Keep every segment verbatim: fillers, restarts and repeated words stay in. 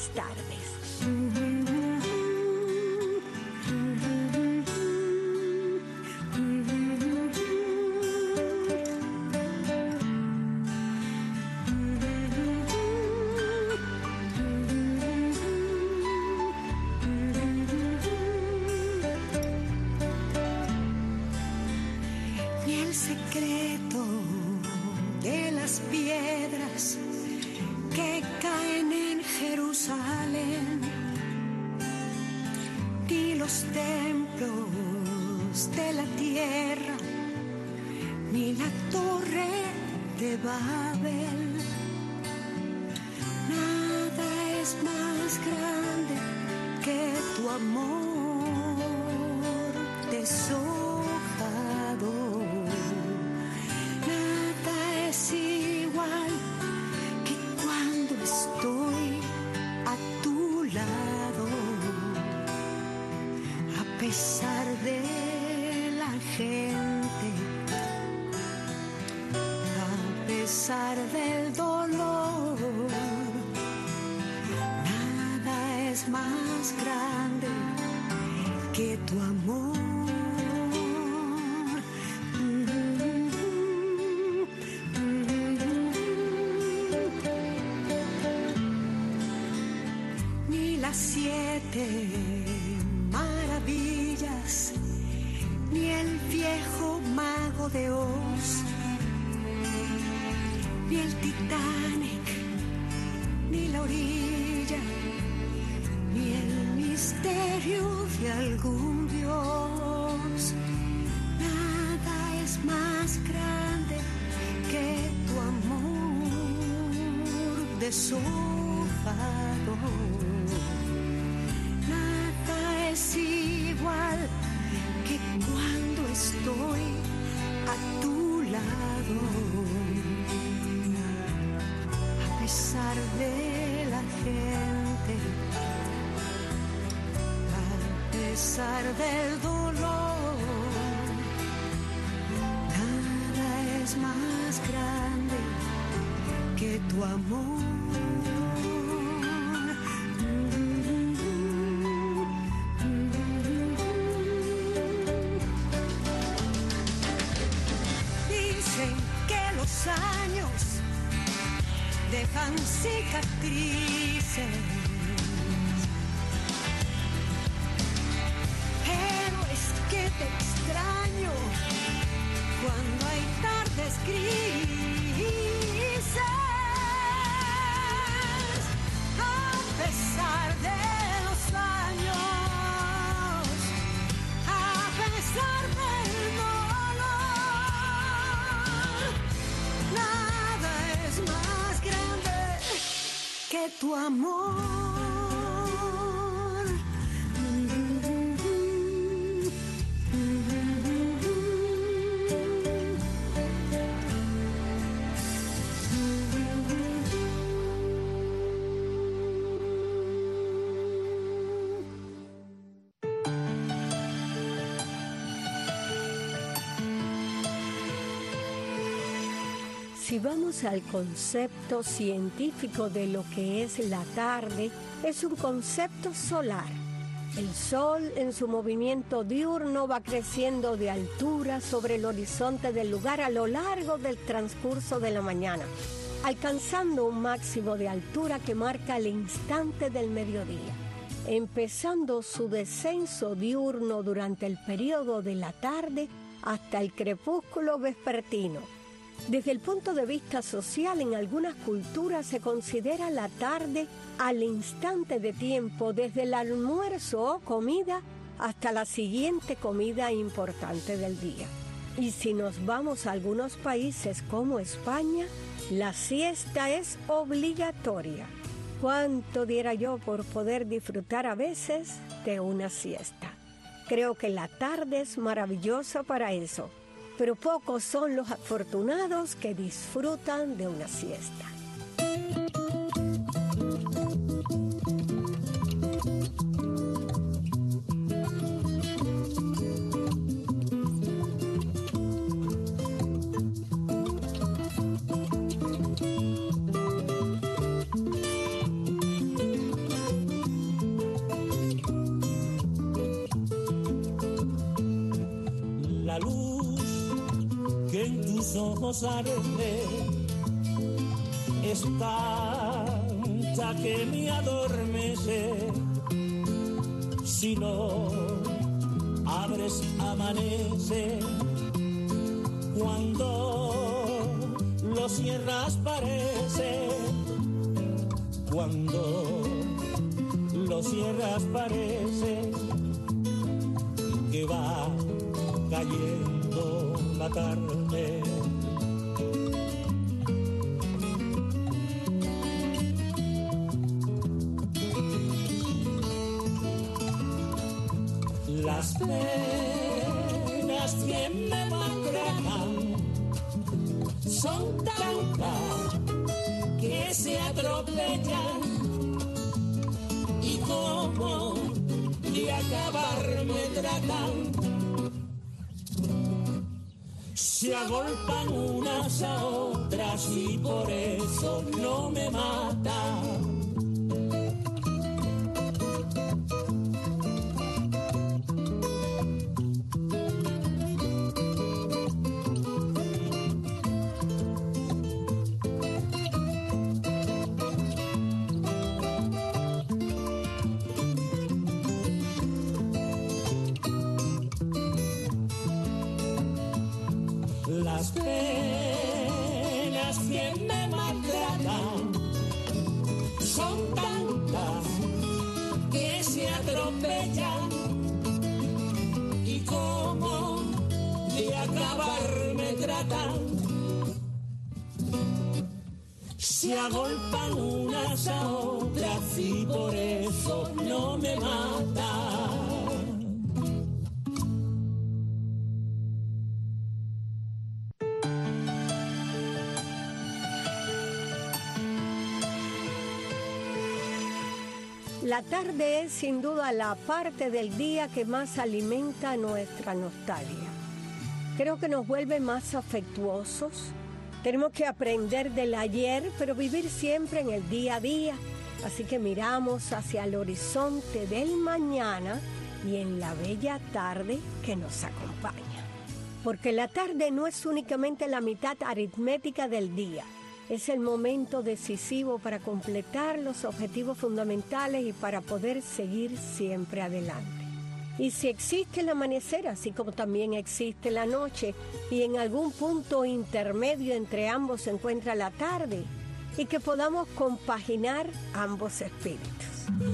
las tardes. Y el secreto de las piedras que caen en Jerusalén, ni los templos de la tierra, ni la torre de Babel. Nada es más grande que tu amor deshojado. Nada es igual que cuando estoy a tu lado, a pesar de la gente, a pesar del dolor. Nada es más grande que tu amor. Ni las siete maravillas, ni el viejo mago de Oz, ni el Titanic, ni la orilla, ni el misterio de algún Dios. Nada es más grande que tu amor deshojado. Nada es igual que cuando estoy a tu lado, a pesar de la gente, a pesar del dolor. Nada es más grande que tu amor. Dicen que los años dejan cicatrices, pero es que te extraño cuando hay tardes grises. A pesar de los años, a pesar del dolor, nada es más grande que tu amor. Si vamos al concepto científico de lo que es la tarde, es un concepto solar. El sol en su movimiento diurno va creciendo de altura sobre el horizonte del lugar a lo largo del transcurso de la mañana, alcanzando un máximo de altura que marca el instante del mediodía, empezando su descenso diurno durante el periodo de la tarde hasta el crepúsculo vespertino. Desde el punto de vista social, en algunas culturas se considera la tarde al instante de tiempo desde el almuerzo o comida hasta la siguiente comida importante del día. Y si nos vamos a algunos países como España, la siesta es obligatoria. ¿Cuánto diera yo por poder disfrutar a veces de una siesta? Creo que la tarde es maravillosa para eso. Pero pocos son los afortunados que disfrutan de una siesta. tus ojos arde, es tanta que me adormece. Si lo abres amanece, cuando lo cierras parece, cuando lo cierras parece que va cayendo la tarde. Las penas que me maltratan son tantas que se atropellan, y como de acabar me tratan, se agolpan unas a otras y por eso no me matan. Las penas que me maltratan son tantas que se atropellan, y como de acabar me tratan, se agolpan unas a otras y por eso no me matan. La tarde es sin duda la parte del día que más alimenta nuestra nostalgia. Creo que nos vuelve más afectuosos. Tenemos que aprender del ayer, pero vivir siempre en el día a día. Así que miramos hacia el horizonte del mañana y en la bella tarde que nos acompaña. Porque la tarde no es únicamente la mitad aritmética del día. Es el momento decisivo para completar los objetivos fundamentales y para poder seguir siempre adelante. Y si existe el amanecer, así como también existe la noche, y en algún punto intermedio entre ambos se encuentra la tarde, y que podamos compaginar ambos espíritus.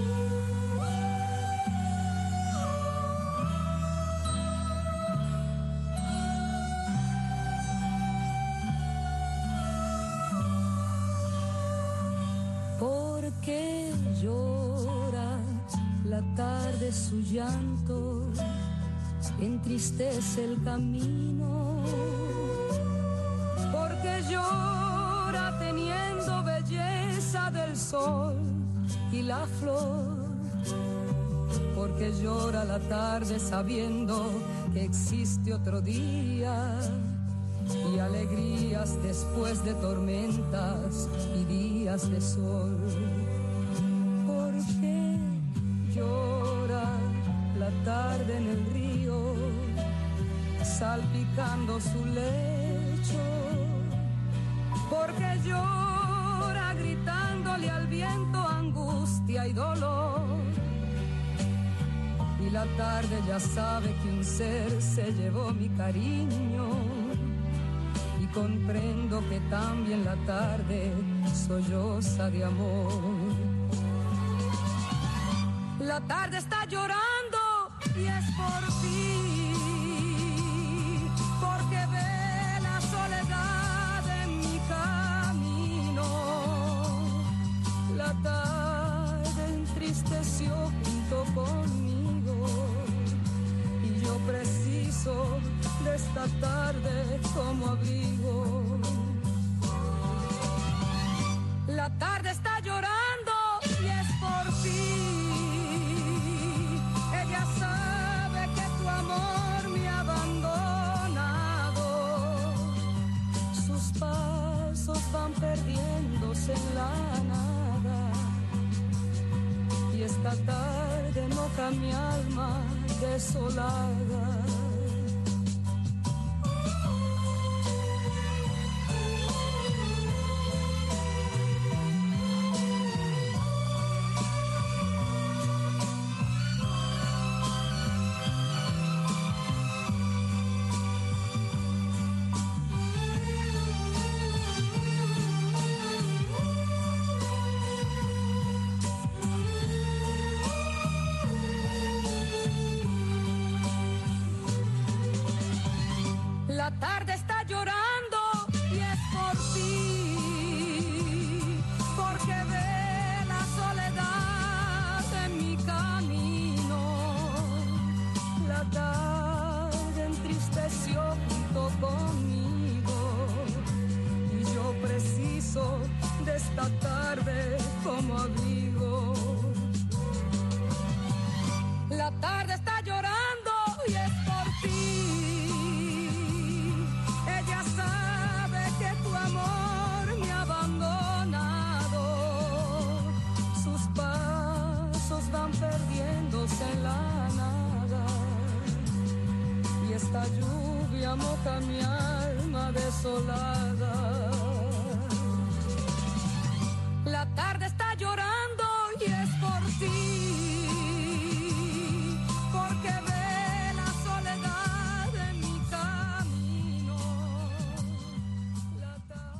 Que llora la tarde, su llanto entristece el camino, porque llora teniendo belleza del sol y la flor, porque llora la tarde sabiendo que existe otro día y alegrías después de tormentas y días de sol. Porque llora la tarde en el río, salpicando su lecho. Porque llora gritándole al viento angustia y dolor. Y la tarde ya sabe que un ser se llevó mi cariño. Y comprendo que también la tarde solloza de amor. La tarde está llorando y es por ti, porque ve la soledad en mi camino. La tarde entristeció junto conmigo y yo preciso de esta tarde como abrigo. La tarde está llorando y es por ti. Ella sabe que tu amor me ha abandonado. Sus pasos van perdiéndose en la nada. Y esta tarde moja mi alma desolada. amoja mi alma desolada. La tarde está llorando y es por ti, porque ve la soledad en mi camino. La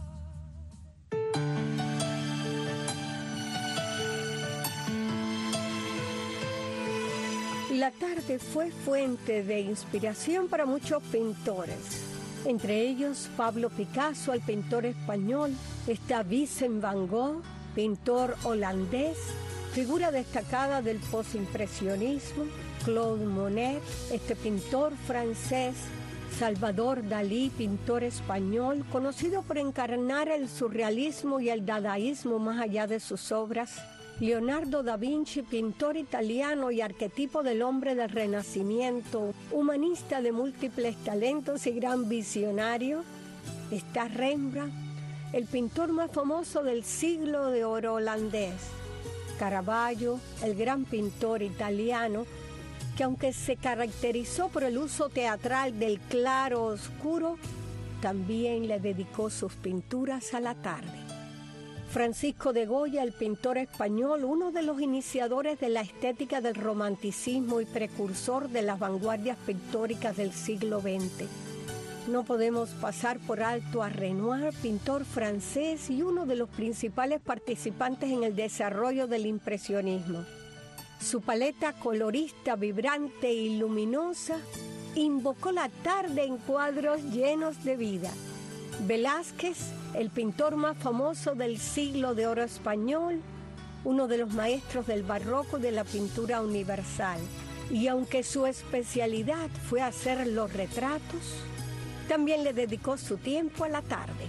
La tarde fue fuente de inspiración para muchos pintores. Entre ellos, Pablo Picasso, el pintor español, está Vincent Van Gogh, pintor holandés, figura destacada del postimpresionismo, Claude Monet, este pintor francés, Salvador Dalí, pintor español, conocido por encarnar el surrealismo y el dadaísmo más allá de sus obras, Leonardo da Vinci, pintor italiano y arquetipo del hombre del Renacimiento, humanista de múltiples talentos y gran visionario, está Rembrandt, el pintor más famoso del siglo de oro holandés, Caravaggio, el gran pintor italiano, que aunque se caracterizó por el uso teatral del claro oscuro, también le dedicó sus pinturas a la tarde. Francisco de Goya, el pintor español, uno de los iniciadores de la estética del romanticismo y precursor de las vanguardias pictóricas del siglo veinte. No podemos pasar por alto a Renoir, pintor francés y uno de los principales participantes en el desarrollo del impresionismo. Su paleta colorista, vibrante y luminosa invocó la tarde en cuadros llenos de vida. Velázquez, el pintor más famoso del siglo de oro español, uno de los maestros del barroco de la pintura universal. Y aunque su especialidad fue hacer los retratos, también le dedicó su tiempo a la tarde.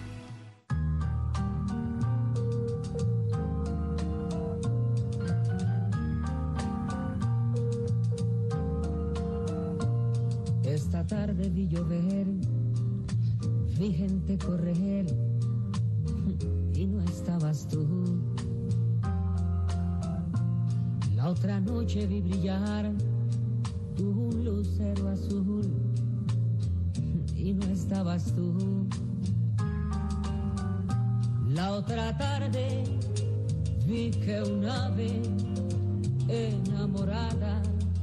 Esta tarde vi llover, vi gente correr y no estabas tú. La otra noche vi brillar un lucero azul y no estabas tú. La otra tarde vi que un ave enamorada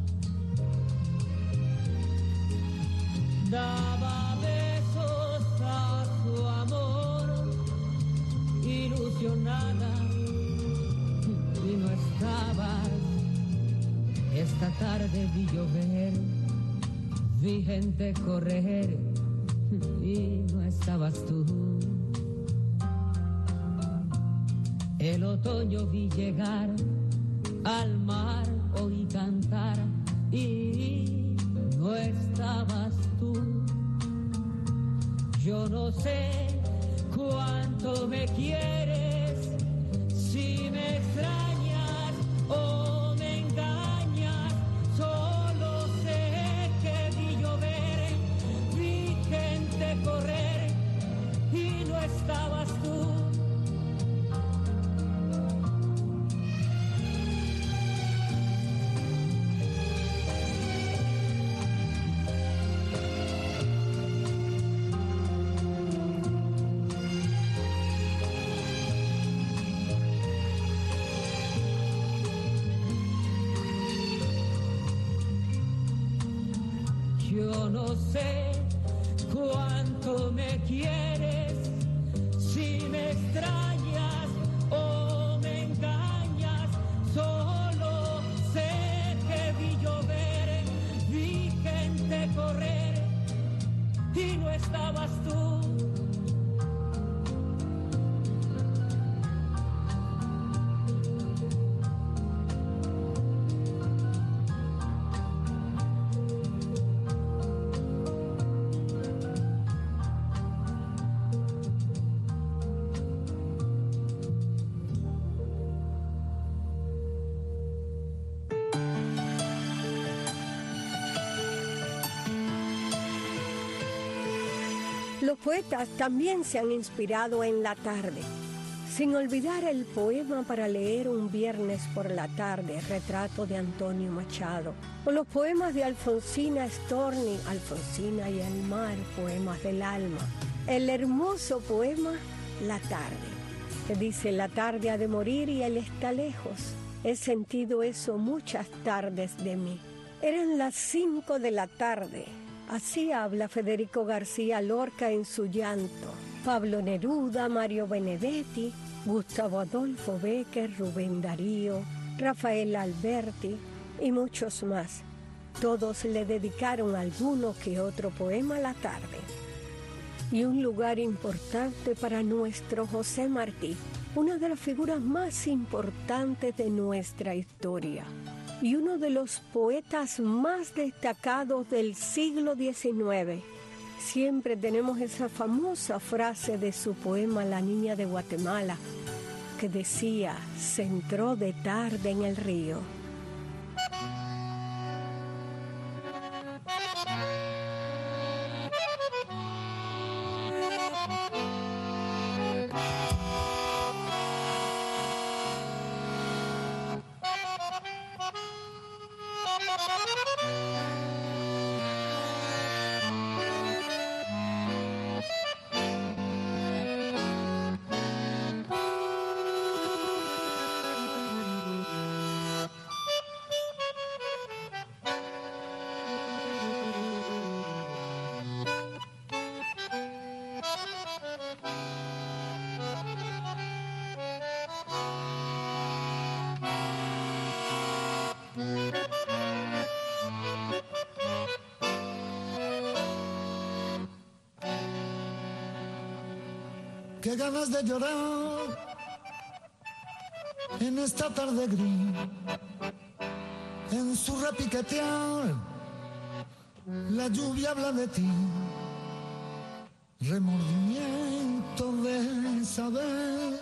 daba besos a su amor, ilusionada, y no estabas. Esta tarde vi llover, vi gente correr, y no estabas tú. El otoño vi llegar, al mar oí cantar, y no estabas tú. Yo no sé cuánto me quieres, si me extrañas o me engañas. Solo sé que vi llover, vi gente correr y no estabas tú. Yo no sé cuánto me quieres, si me extrañas o me engañas. Solo sé que vi llover, vi gente correr y no estabas tú. Los poetas también se han inspirado en la tarde. Sin olvidar el poema para leer un viernes por la tarde, Retrato de Antonio Machado, o los poemas de Alfonsina Storni, Alfonsina y el mar, poemas del alma. El hermoso poema La tarde, que dice: la tarde ha de morir y él está lejos. He sentido eso muchas tardes de mí. Eran las cinco de la tarde. Así habla Federico García Lorca en su llanto. Pablo Neruda, Mario Benedetti, Gustavo Adolfo Bécquer, Rubén Darío, Rafael Alberti y muchos más. Todos le dedicaron alguno que otro poema a la tarde. Y un lugar importante para nuestro José Martí, una de las figuras más importantes de nuestra historia y uno de los poetas más destacados del siglo diecinueve. Siempre tenemos esa famosa frase de su poema La niña de Guatemala, que decía: se entró de tarde en el río. Qué ganas de llorar en esta tarde gris, en su repiquetear la lluvia habla de ti, remordimiento de saber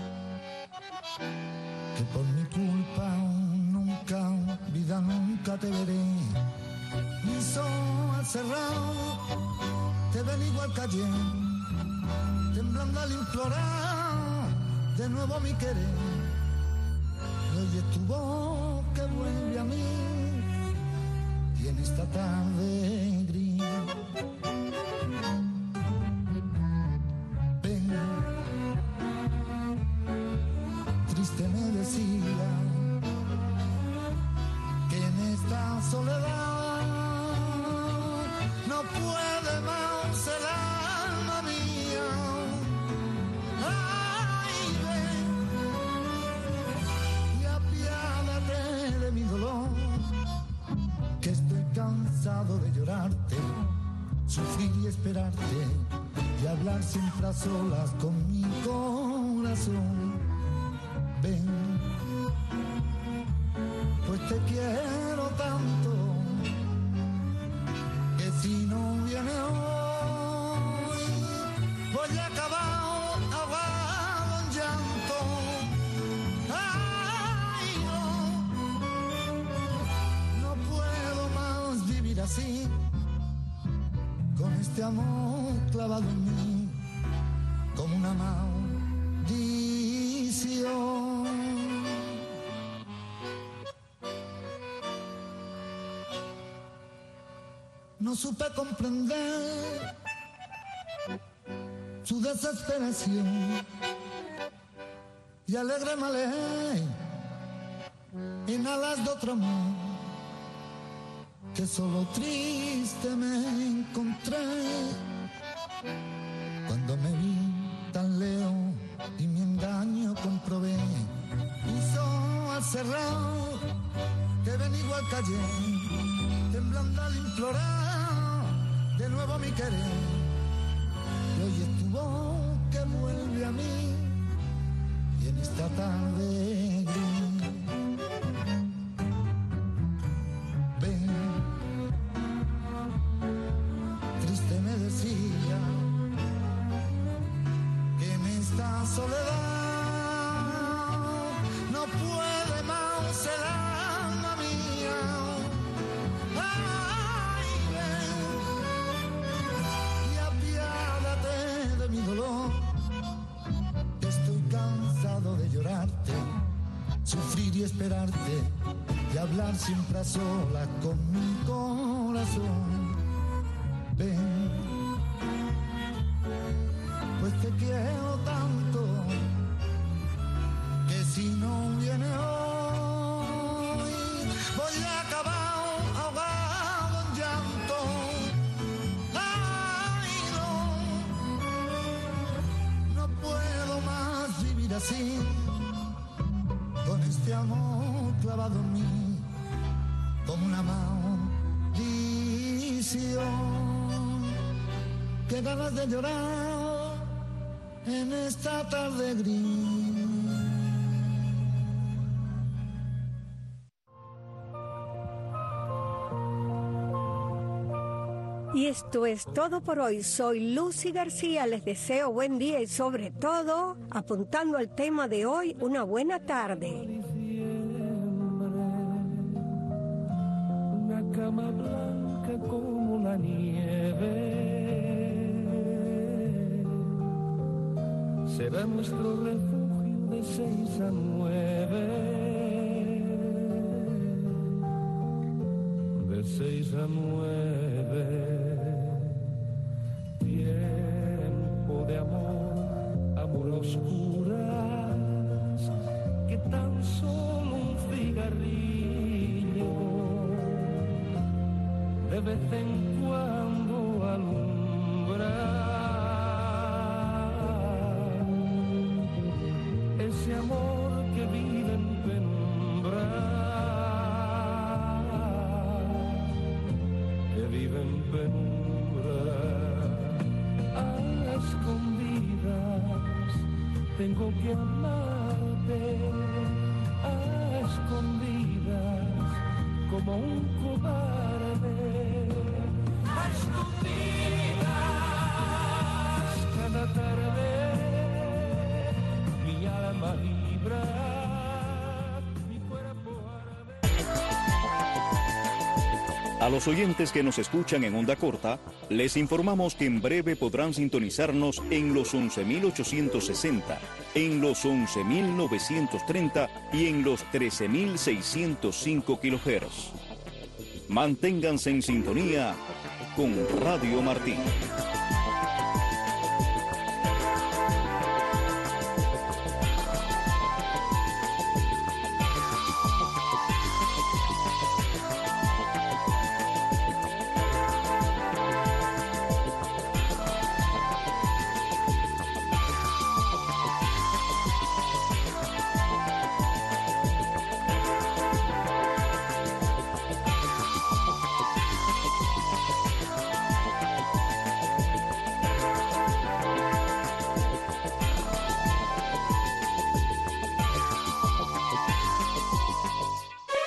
que por mi culpa nunca, vida nunca te veré. Mis ojos cerrados te ven igual que ayer, temblando al implorar de nuevo mi querer. Y oyes tu voz que vuelve a mí, y en esta tarde gris ven, triste me decía que en esta soledad no puede más el alma mía. Que estoy cansado de llorarte, sufrir y esperarte, y hablar siempre a solas con mi corazón. Ven, pues te quiero tanto, que si no viene hoy, voy a acabar ahogado en llanto. Así, con este amor clavado en mí, como una maldición. No supe comprender su desesperación, y alegre me alejé en alas de otro amor, que solo triste me encontré cuando me vi tan lejos y mi engaño comprobé. Mis ojos cerrados que ven igual que ayer, temblando al implorar de nuevo mi querer. Y oyes tu voz que vuelve a mí, y en esta tarde gris soledad no puede más el alma mía. Ay, ven y apiádate de mi dolor, estoy cansado esperarte y hablar siempre a solas con mi corazón. Ven, pues te quiero tanto que si no viene hoy voy a acabar ahogado en llanto. Ay, no, no puedo más vivir así, con este amor clavado en mí como una maldición. Qué ganas de llorar en esta tarde gris. Y esto es todo por hoy. Soy Lucy García, les deseo buen día y sobre todo, apuntando al tema de hoy, una buena tarde. Una cama blanca como la nieve será nuestro refugio de seis a nueve, de seis a nueve. Tiempo de amor, amor a oscuras, que tan solo un cigarrillo de vez en cuando alumbra. Ese amor que vive en penumbra, que vive en penumbra. A escondidas tengo que amarte, a escondidas como un cobarde. A escondidas cada tarde mi alma libra, mi cuerpo arde. A los oyentes que nos escuchan en onda corta, les informamos que en breve podrán sintonizarnos en los once mil ochocientos sesenta, en los once mil novecientos treinta y en los trece mil seiscientos cinco kilohertz. Manténganse en sintonía con Radio Martí.